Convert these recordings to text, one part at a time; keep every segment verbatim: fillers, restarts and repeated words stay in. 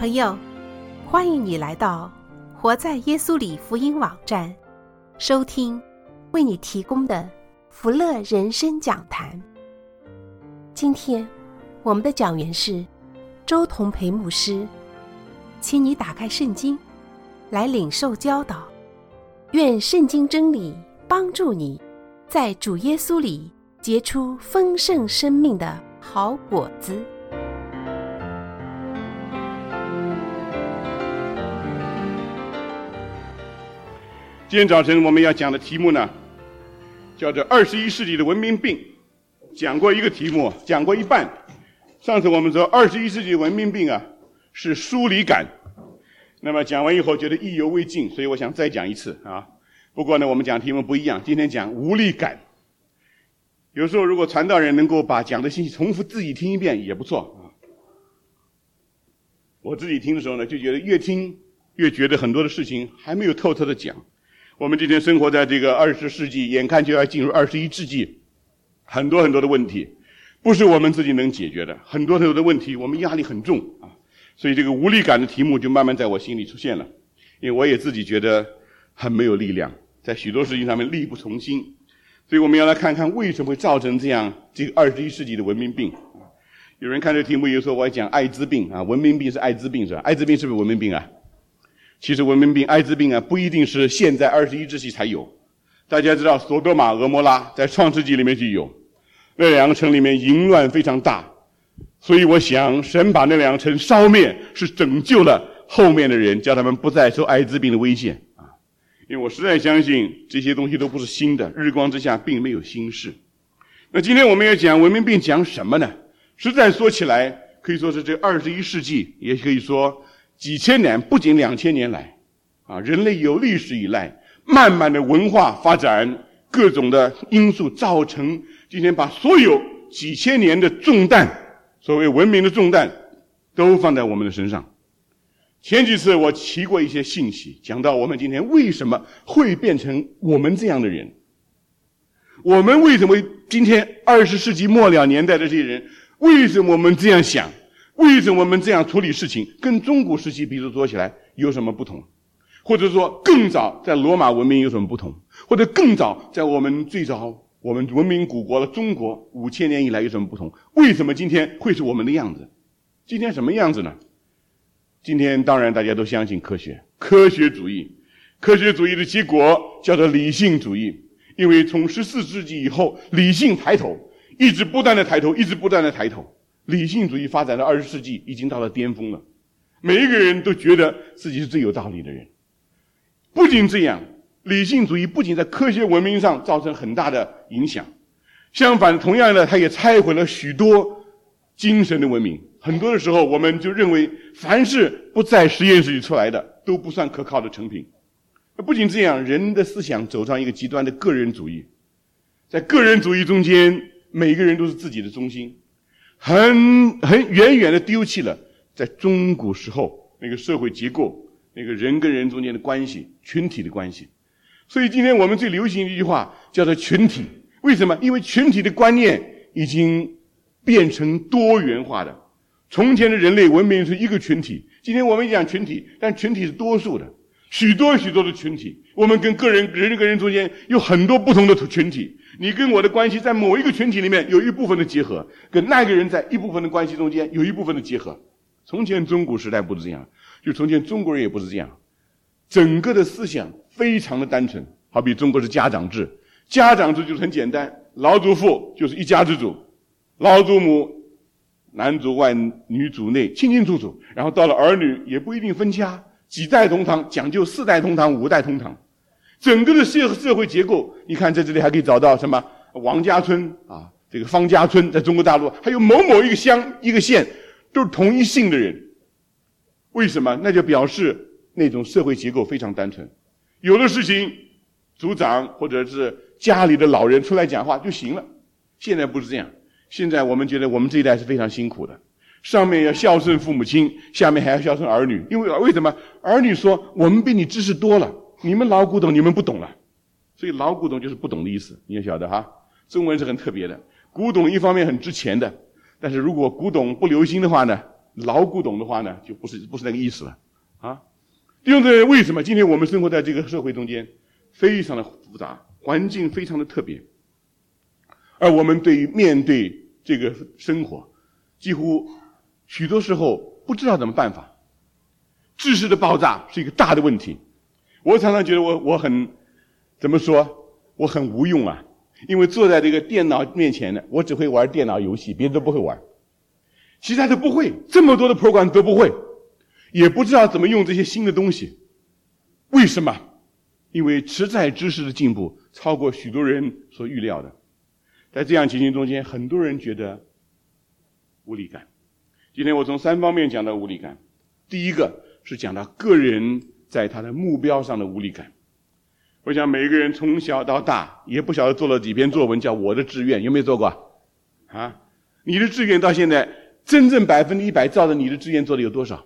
朋友，欢迎你来到活在耶稣里福音网站，收听为你提供的福乐人生讲坛。今天我们的讲员是周同培牧师，请你打开圣经来领受教导，愿圣经真理帮助你在主耶稣里结出丰盛生命的好果子。 今天早晨我们要讲的题目呢，叫做二十一世纪的文明病。讲过一个题目，讲过一半。上次我们说二十一世纪文明病啊是疏离感，那么讲完以后觉得意犹未尽，所以我想再讲一次啊。不过呢，我们讲题目不一样，今天讲无力感。有时候如果传道人能够把讲的信息重复自己听一遍也不错啊。我自己听的时候呢，就觉得越听越觉得很多的事情还没有透彻的讲。我们今天生活在这个二十世纪，眼看就要进入二十一世纪，很多很多的问题不是我们自己能解决的，很多很多的问题我们压力很重啊。所以这个无力感的题目就慢慢在我心里出现了，因为我也自己觉得很没有力量，在许多事情上面力不从心。所以我们要来看看为什么会造成这样这个二十一世纪的文明病。有人看这个题目也说我要讲艾滋病啊，文明病是艾滋病是吧？艾滋病是不是文明病啊？其实文明病、艾滋病啊，不一定是现在二十一世纪才有。大家知道索多玛、俄摩拉在创世纪里面就有，那两个城里面淫乱非常大，所以我想神把那两个城烧灭，是拯救了后面的人，叫他们不再受艾滋病的危险啊。因为我实在相信这些东西都不是新的，日光之下并没有新事。那今天我们要讲文明病，讲什么呢？实在说起来，可以说是这二十一世纪，也可以说几千年，不仅两千年来啊，人类有历史以来慢慢的文化发展，各种的因素造成今天把所有几千年的重担，所谓文明的重担都放在我们的身上。前几次我提过一些信息，讲到我们今天为什么会变成我们这样的人，我们为什么今天二十世纪末了年代的这些人，为什么我们这样想，为什么我们这样处理事情，跟中古时期比如说起来有什么不同，或者说更早在罗马文明有什么不同，或者更早在我们最早我们文明古国的中国五千年以来有什么不同？为什么今天会是我们的样子？今天什么样子呢？今天当然大家都相信科学，科学主义，科学主义的结果叫做理性主义。因为从十四世纪以后，理性抬头，一直不断的抬头，一直不断的抬头。理性主义发展到二十世纪已经到了巅峰了，每一个人都觉得自己是最有道理的人。不仅这样，理性主义不仅在科学文明上造成很大的影响，相反同样的它也拆毁了许多精神的文明。很多的时候我们就认为凡是不在实验室里出来的都不算可靠的成品。不仅这样，人的思想走上一个极端的个人主义，在个人主义中间每个人都是自己的中心，很很远远的丢弃了在中古时候那个社会结构，那个人跟人中间的关系，群体的关系。所以今天我们最流行的一句话叫做群体。为什么？因为群体的观念已经变成多元化的。从前的人类文明是一个群体，今天我们讲群体，但群体是多数的，许多许多的群体。我们跟个人人跟人中间有很多不同的群体，你跟我的关系在某一个群体里面有一部分的结合，跟那个人在一部分的关系中间有一部分的结合。从前中古时代不是这样，就从前中国人也不是这样，整个的思想非常的单纯。好比中国是家长制，家长制就是很简单，老祖父就是一家之主，老祖母男主外女主内，清清楚楚。然后到了儿女也不一定分家，几代同堂，讲究四代同堂五代同堂。整个的社社会结构，你看在这里还可以找到什么王家村啊，这个方家村，在中国大陆还有某某一个乡一个县都是同一姓的人。为什么？那就表示那种社会结构非常单纯，有的事情族长或者是家里的老人出来讲话就行了。现在不是这样，现在我们觉得我们这一代是非常辛苦的，上面要孝顺父母亲，下面还要孝顺儿女。因为为什么？儿女说我们比你知识多了，你们老古董你们不懂了，所以老古董就是不懂的意思，你也晓得哈。中文是很特别的，古董一方面很值钱的，但是如果古董不留心的话呢， 牢固懂的话呢，就不是不是那个意思了啊。弟兄姊妹，为什么今天我们生活在这个社会中间，非常的复杂，环境非常的特别，而我们对于面对这个生活，几乎许多时候不知道怎么办法。知识的爆炸是一个大的问题。我常常觉得我我很怎么说，我很无用啊，因为坐在这个电脑面前呢，我只会玩电脑游戏，别的都不会玩，其他都不会，这么多的 program 都不会，也不知道怎么用这些新的东西。为什么？因为实在知识的进步超过许多人所预料的。在这样情形中间，很多人觉得无力感。今天我从三方面讲到无力感。第一个是讲到个人在他的目标上的无力感。我想每个人从小到大也不晓得做了几篇作文叫我的志愿，有没有做过啊？你的志愿到现在真正百分之一百照着你的志愿做的有多少？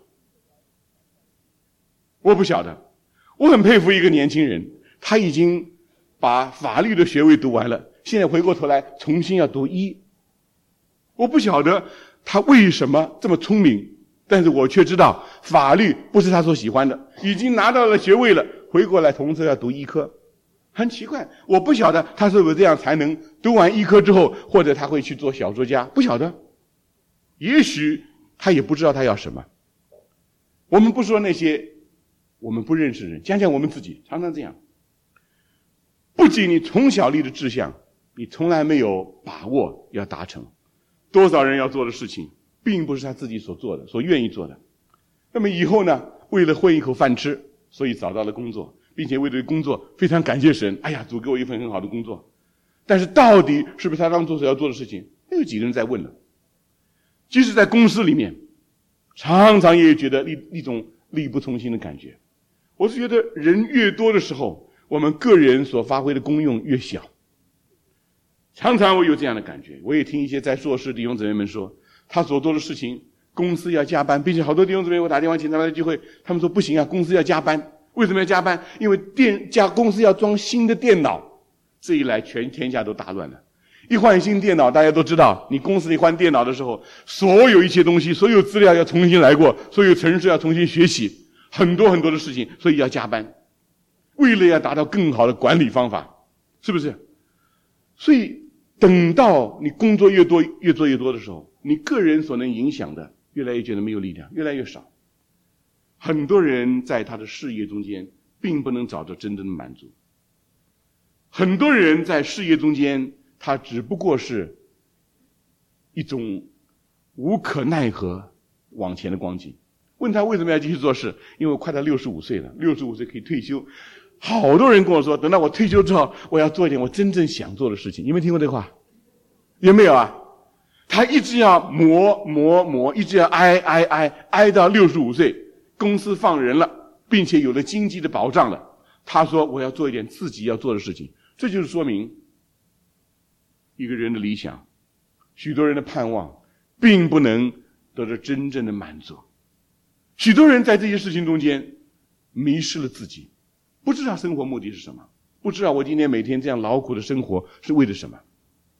我不晓得。我很佩服一个年轻人，他已经把法律的学位读完了，现在回过头来重新要读医。我不晓得他为什么这么聪明，但是我却知道法律不是他所喜欢的，已经拿到了学位了，回过来同时要读医科。很奇怪，我不晓得他是不是这样才能读完医科之后，或者他会去做小说家，不晓得。也许他也不知道他要什么。我们不说那些我们不认识的人，讲讲我们自己，常常这样。不仅你从小立的志向，你从来没有把握要达成。多少人要做的事情，并不是他自己所做的，所愿意做的。那么以后呢，为了混一口饭吃，所以找到了工作，并且为这个工作非常感谢神，哎呀，主给我一份很好的工作。但是到底是不是他当初所要做的事情，没有几个人在问了。即使在公司里面，常常也觉得一一种力不从心的感觉。我是觉得人越多的时候，我们个人所发挥的功用越小。常常我有这样的感觉，我也听一些在硕士弟兄姊妹们说，他所做的事情，公司要加班，并且好多弟兄姊妹我打电话请他们来聚会，他们说不行啊，公司要加班。为什么要加班？因为电家公司要装新的电脑，这一来全天下都大乱了。一换新电脑，大家都知道，你公司里换电脑的时候，所有一切东西，所有资料要重新来过，所有程式要重新学习，很多很多的事情，所以要加班，为了要达到更好的管理方法，是不是？所以等到你工作越多越做越多的时候，你个人所能影响的越来越觉得没有力量，越来越少。很多人在他的事业中间并不能找到真正的满足，很多人在事业中间他只不过是一种无可奈何往前的光景。问他为什么要继续做事，因为我快到六十五岁了，六十五岁可以退休。好多人跟我说，等到我退休之后，我要做一点我真正想做的事情。你们听过这话？有没有啊？他一直要磨磨磨，一直要挨挨挨挨到六十五岁，公司放人了，并且有了经济的保障了。他说我要做一点自己要做的事情。这就是说明一个人的理想，许多人的盼望并不能得到真正的满足。许多人在这些事情中间迷失了自己，不知道生活目的是什么，不知道我今天每天这样劳苦的生活是为了什么。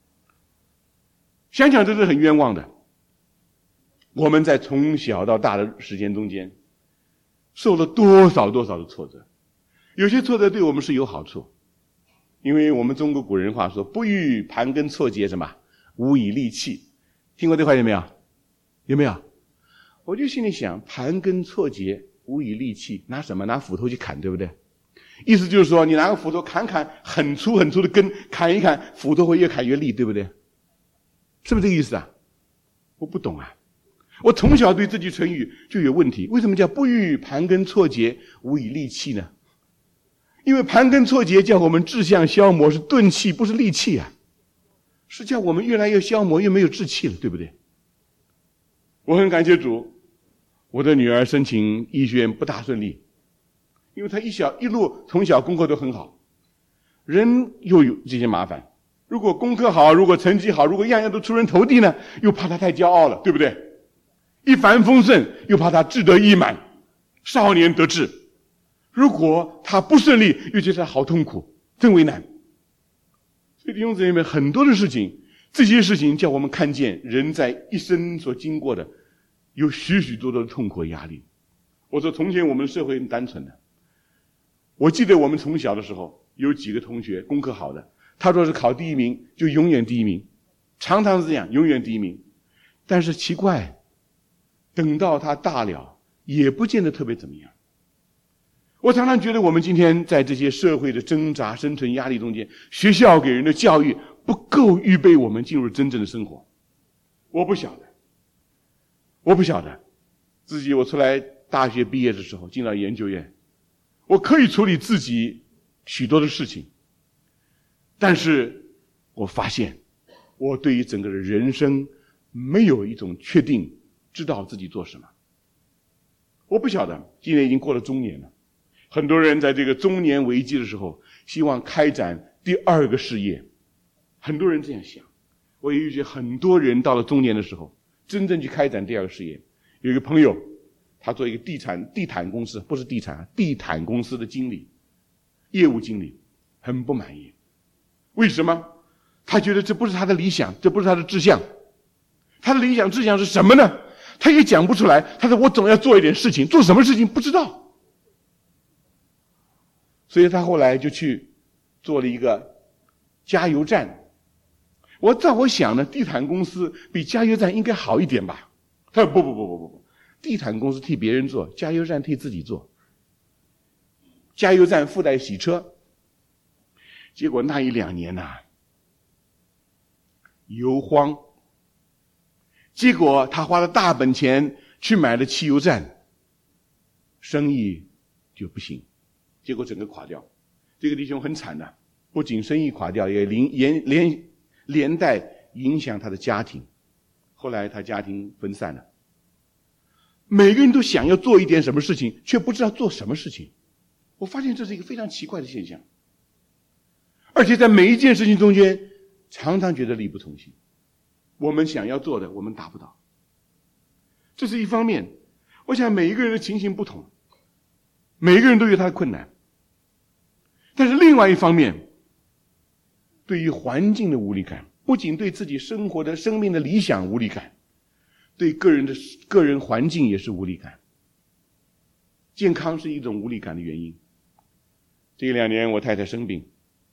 想想这是很冤枉的。我们在从小到大的时间中间受了多少多少的挫折，有些挫折对我们是有好处，因为我们中国古人话说，不遇盘根错节什么，无以利器。听过这话有没有？有没有？我就心里想，盘根错节无以利器，拿什么？拿斧头去砍，对不对？意思就是说，你拿个斧头砍砍很粗很粗的根，砍一砍，斧头会越砍越利，对不对？是不是这个意思啊？我不懂啊。我从小对这句成语就有问题，为什么叫不遇盘根错节无以利器呢？因为盘根错节叫我们志向消磨，是钝器，不是利器啊，是叫我们越来越消磨，越没有志气了，对不对？我很感谢主，我的女儿申请医学院不大顺利，因为她一小一路从小功课都很好，人又有这些麻烦。如果功课好，如果成绩好，如果样样都出人头地呢，又怕她太骄傲了，对不对？一帆风顺，又怕她志得意满，少年得志。如果她不顺利，又觉得她好痛苦，真为难。所以弟兄姊妹们，很多的事情，这些事情叫我们看见人在一生所经过的有许许多多的痛苦和压力。我说从前我们的社会很单纯的，我记得我们从小的时候有几个同学功课好的，他说是考第一名就永远第一名，常常是这样，永远第一名。但是奇怪，等到他大了也不见得特别怎么样。我常常觉得我们今天在这些社会的挣扎生存压力中间，学校给人的教育不够预备我们进入真正的生活。我不晓得我不晓得自己，我出来大学毕业的时候进到研究院，我可以处理自己许多的事情，但是我发现我对于整个的人生没有一种确定知道自己做什么。我不晓得，今年已经过了中年了，很多人在这个中年危机的时候希望开展第二个事业，很多人这样想。我也遇见很多人到了中年的时候真正去开展第二个事业。有一个朋友，他做一个地产地毯公司，不是地产地毯公司的经理，业务经理，很不满意。为什么？他觉得这不是他的理想，这不是他的志向。他的理想志向是什么呢？他也讲不出来。他说我总要做一点事情，做什么事情不知道。所以他后来就去做了一个加油站。我照我想呢，地毯公司比加油站应该好一点吧。他说不不不不不不，地毯公司替别人做，加油站替自己做。加油站附带洗车。结果那一两年呐、啊，油荒。结果他花了大本钱去买了汽油站，生意就不行，结果整个垮掉。这个弟兄很惨的，不仅生意垮掉，也连连连带影响他的家庭。后来他家庭分散了。每个人都想要做一点什么事情，却不知道做什么事情。我发现这是一个非常奇怪的现象，而且在每一件事情中间常常觉得力不从心。我们想要做的我们达不到，这是一方面。我想每一个人的情形不同，每一个人都有他的困难。但是另外一方面，对于环境的无力感，不仅对自己生活的生命的理想无力感，对个人的个人环境也是无力感。健康是一种无力感的原因。这两年我太太生病，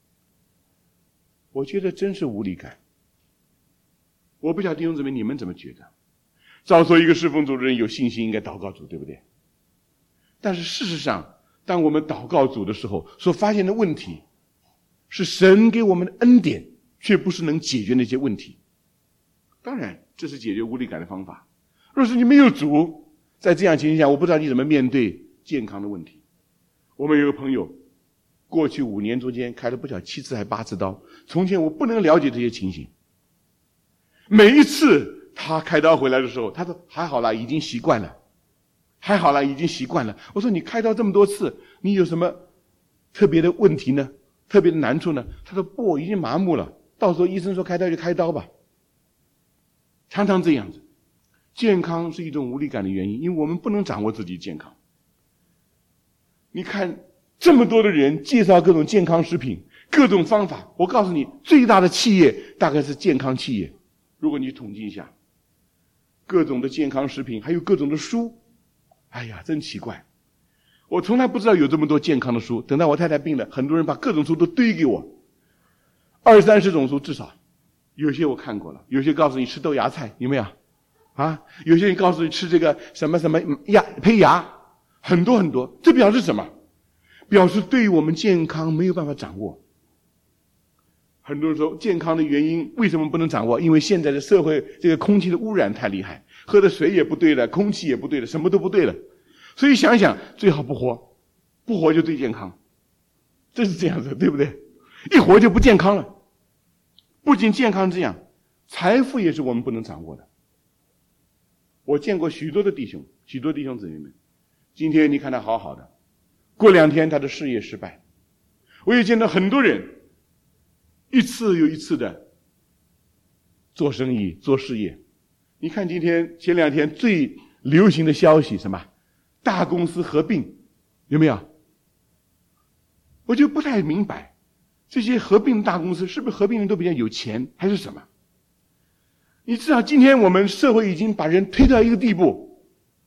我觉得真是无力感。我不晓得弟兄姊妹你们怎么觉得？照说一个侍奉主的人有信心应该祷告主，对不对？但是事实上，当我们祷告主的时候，所发现的问题是神给我们的恩典，却不是能解决那些问题。当然这是解决无力感的方法。若是你没有主，在这样情形下，我不知道你怎么面对健康的问题。我们有个朋友过去五年中间开了不晓七次还八次刀，从前我不能了解这些情形。每一次他开刀回来的时候，他说还好啦，已经习惯了，还好啦，已经习惯了。我说你开刀这么多次，你有什么特别的问题呢？特别的难处呢？他说不，我已经麻木了，到时候医生说开刀就开刀吧。常常这样子。健康是一种无力感的原因，因为我们不能掌握自己健康。你看这么多的人介绍各种健康食品，各种方法，我告诉你，最大的企业大概是健康企业。如果你统计一下各种的健康食品，还有各种的书，哎呀真奇怪，我从来不知道有这么多健康的书。等到我太太病了，很多人把各种书都堆给我，二三十种书至少。有些我看过了，有些告诉你吃豆芽菜，有没有啊？有些人告诉你吃这个什么什么牙胚芽，很多很多。这表示什么？表示对于我们健康没有办法掌握。很多人说健康的原因为什么不能掌握？因为现在的社会这个空气的污染太厉害，喝的水也不对了，空气也不对了，什么都不对了。所以想想最好不活，不活就最健康。这是这样子，对不对？一活就不健康了。不仅健康这样，财富也是我们不能掌握的。我见过许多的弟兄，许多弟兄姊妹们，今天你看他好好的，过两天他的事业失败。我也见到很多人一次又一次的做生意做事业。你看今天前两天最流行的消息什么？大公司合并，有没有？我就不太明白，这些合并的大公司是不是合并人都比较有钱，还是什么？你知道今天我们社会已经把人推到一个地步，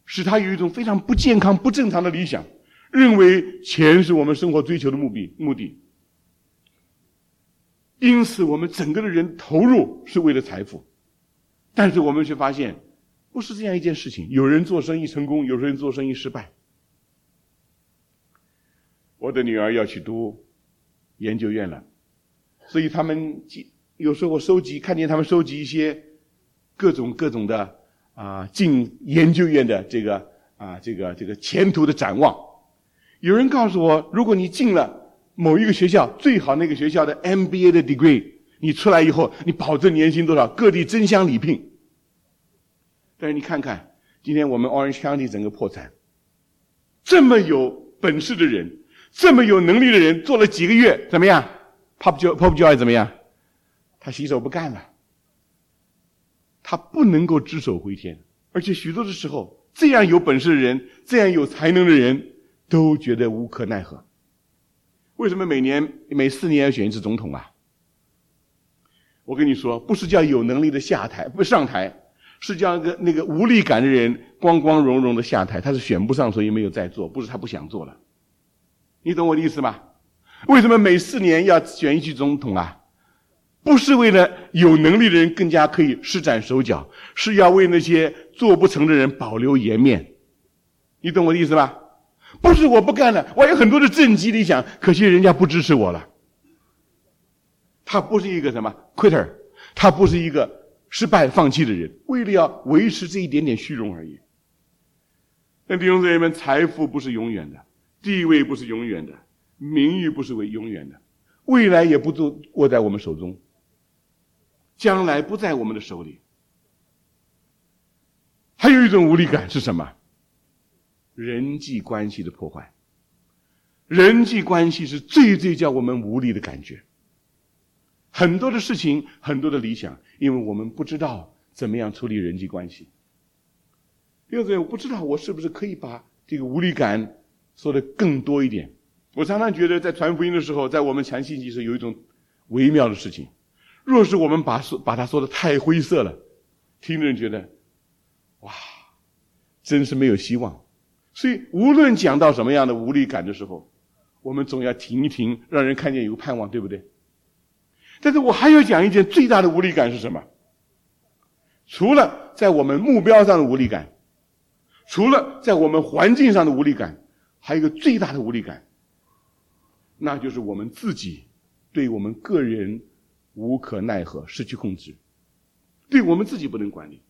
使他有一种非常不健康、不正常的理想，认为钱是我们生活追求的目的目的。因此我们整个的人投入是为了财富，但是我们却发现不是这样一件事情。有人做生意成功，有人做生意失败。我的女儿要去读研究院了，所以他们有时候我收集看见他们收集一些各种各种的啊进研究院的这个啊这个这个前途的展望。有人告诉我，如果你进了某一个学校，最好那个学校的 M B A 的 degree， 你出来以后你保证年薪多少，各地争相礼聘。但是你看看今天我们 Orange County 整个破产，这么有本事的人，这么有能力的人，做了几个月怎么样？ Pop Pop Joy 怎么样？他洗手不干了，他不能够只手回天。而且许多的时候，这样有本事的人，这样有才能的人都觉得无可奈何。为什么每年每四年要选一次总统啊？我跟你说，不是叫有能力的下台不上台，是叫那个那个无力感的人光光荣荣的下台。他是选不上，所以没有再做，不是他不想做了。你懂我的意思吗？为什么每四年要选一句总统啊？不是为了有能力的人更加可以施展手脚，是要为那些做不成的人保留颜面。你懂我的意思吧？不是我不干了，我有很多的政绩理想，可惜人家不支持我了。他不是一个什么 quitter， 他不是一个失败放弃的人，为了要维持这一点点虚荣而已。但弟兄姊妹们，财富不是永远的，地位不是永远的，名誉不是为永远的，未来也不都握在我们手中，将来不在我们的手里。还有一种无力感是什么？人际关系的破坏。人际关系是最最叫我们无力的感觉。很多的事情，很多的理想，因为我们不知道怎么样处理人际关系。第二个，我不知道我是不是可以把这个无力感说得更多一点。我常常觉得在传福音的时候，在我们传信息时有一种微妙的事情，若是我们把把它说得太灰色了，听的人觉得哇，真是没有希望。所以无论讲到什么样的无力感的时候，我们总要停一停，让人看见有盼望，对不对？但是我还要讲一件最大的无力感是什么？除了在我们目标上的无力感，除了在我们环境上的无力感，还有一个最大的无力感，那就是我们自己对我们个人无可奈何，失去控制，对我们自己不能管理。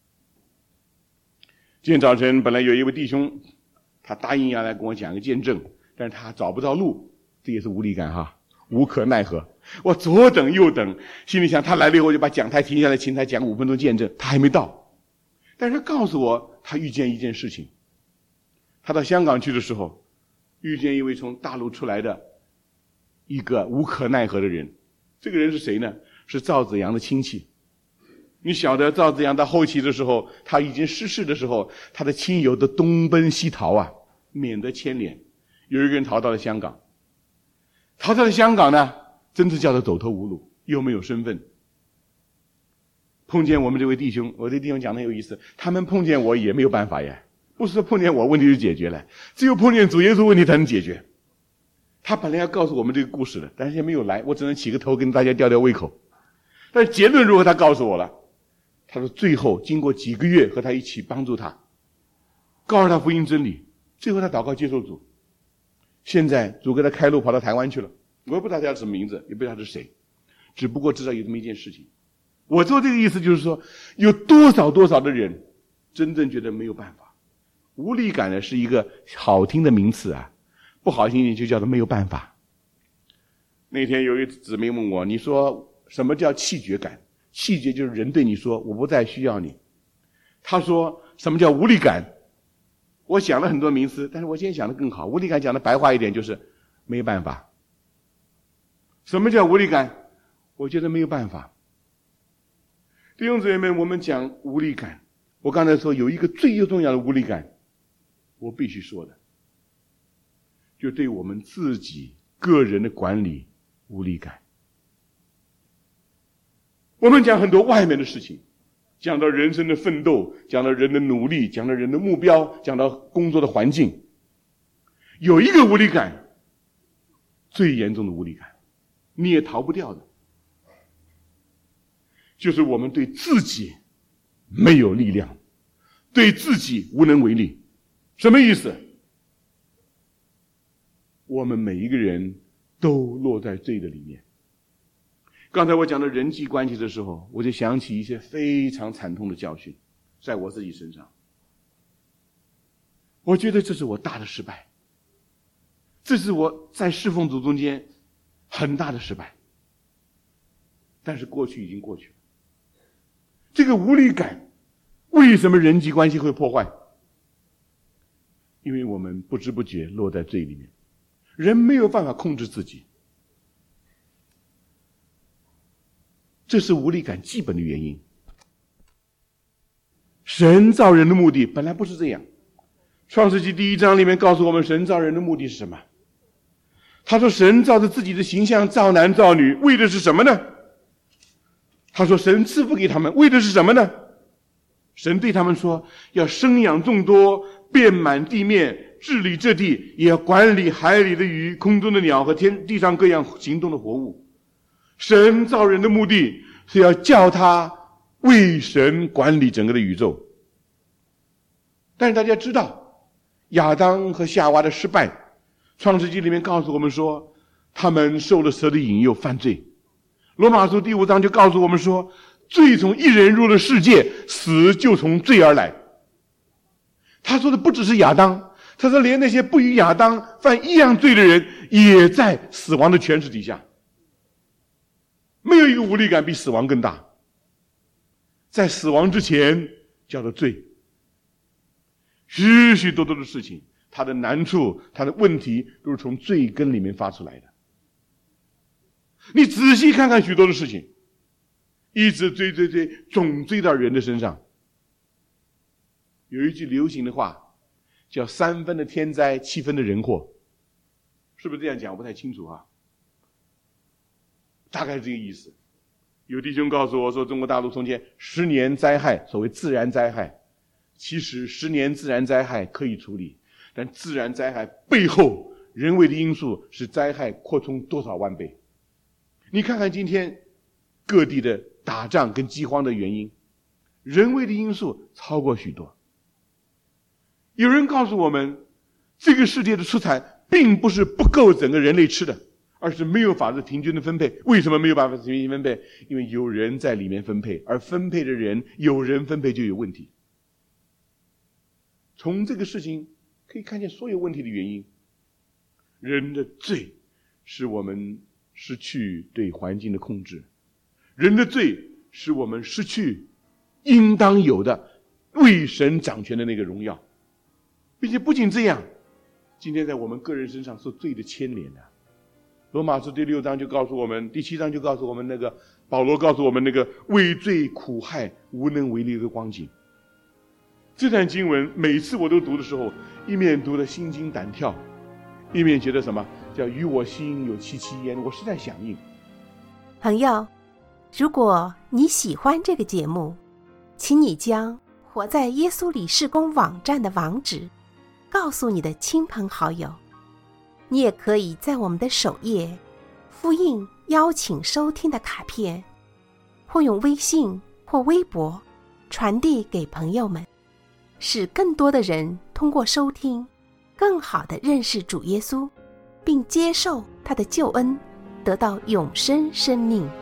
今天早晨本来有一位弟兄，他答应要来跟我讲一个见证，但是他找不到路，这也是无力感哈，无可奈何。我左等右等，心里想他来了以后就把讲台停下来，请他讲五分钟见证，他还没到。但是他告诉我，他遇见一件事情，他到香港去的时候，遇见一位从大陆出来的一个无可奈何的人。这个人是谁呢？是赵子阳的亲戚。你晓得赵子阳到后期的时候，他已经失势的时候，他的亲友都东奔西逃啊，免得牵连。有一个人逃到了香港，逃到了香港呢，真是叫做走投无路，又没有身份。碰见我们这位弟兄，我这弟兄讲的很有意思，他们碰见我也没有办法呀，不是说碰见我问题就解决了，只有碰见主耶稣问题才能解决。他本来要告诉我们这个故事的，但是也没有来，我只能起个头跟大家吊吊胃口。但是结论如何他告诉我了，他说最后经过几个月和他一起帮助他，告诉他福音真理，最后他祷告接受主。现在主给他开路跑到台湾去了，我也不知道他叫什么名字，也不知道他是谁，只不过知道有这么一件事情。我做这个意思就是说，有多少多少的人真正觉得没有办法。无力感呢是一个好听的名词啊，不好听点就叫做没有办法。那天有一姊妹问我，你说什么叫气绝感？气绝就是人对你说我不再需要你。他说什么叫无力感？我想了很多名词，但是我今天想的更好。无力感讲的白话一点就是没办法。什么叫无力感？我觉得没有办法。弟兄姊妹们，我们讲无力感，我刚才说有一个最重要的无力感，我必须说的，就对我们自己个人的管理无力感。我们讲很多外面的事情， 讲到人生的奋斗，讲到人的努力，讲到人的目标，讲到工作的环境。有一个无力感，最严重的无力感，你也逃不掉的，就是我们对自己没有力量，对自己无能为力。什么意思？我们每一个人都落在罪的里面。刚才我讲到人际关系的时候，我就想起一些非常惨痛的教训，在我自己身上。我觉得这是我大的失败，这是我在侍奉主中间很大的失败。但是过去已经过去了。这个无力感，为什么人际关系会破坏？因为我们不知不觉落在罪里面，人没有办法控制自己。这是无力感基本的原因。神造人的目的本来不是这样。创世纪第一章里面告诉我们，神造人的目的是什么？他说神照着自己的形象造男造女，为的是什么呢？他说神赐福给他们，为的是什么呢？神对他们说，要生养众多，遍满地面，治理这地，也要管理海里的鱼，空中的鸟和天地上各样行动的活物。神造人的目的是要叫他为神管理整个的宇宙。但是大家知道，亚当和夏娃的失败，创世纪里面告诉我们说，他们受了蛇的引诱犯罪。罗马书第五章就告诉我们说，罪从一人入了世界，死就从罪而来。他说的不只是亚当，他说连那些不与亚当犯一样罪的人，也在死亡的权势底下。没有一个无力感比死亡更大。在死亡之前叫做罪。许许多多的事情，它的难处，它的问题，都是从罪根里面发出来的。你仔细看看许多的事情，一直追追追，总追到人的身上。有一句流行的话叫三分的天灾，七分的人祸，是不是这样讲？我不太清楚啊，大概是这个意思。有弟兄告诉我说，中国大陆从前十年灾害，所谓自然灾害，其实十年自然灾害可以处理，但自然灾害背后人为的因素使灾害扩充多少万倍。你看看今天各地的打仗跟饥荒的原因，人为的因素超过许多。有人告诉我们，这个世界的出产并不是不够整个人类吃的，而是没有法子平均的分配。为什么没有办法平均分配？因为有人在里面分配，而分配的人有人分配就有问题。从这个事情可以看见所有问题的原因。人的罪使我们失去对环境的控制，人的罪使我们失去应当有的为神掌权的那个荣耀。并且不仅这样，今天在我们个人身上受罪的牵连啊。罗马书第六章就告诉我们，第七章就告诉我们，那个保罗告诉我们那个为罪苦害无能为力的光景。这段经文每次我都读的时候，一面读得心惊胆跳，一面觉得什么叫与我心有戚戚焉，我是在响应。 朋友，如果你喜欢这个节目，请你将活在耶稣里事工网站的网址告诉你的亲朋好友。你也可以在我们的首页复印邀请收听的卡片，或用微信或微博传递给朋友们，使更多的人通过收听更好地认识主耶稣，并接受他的救恩，得到永生生命。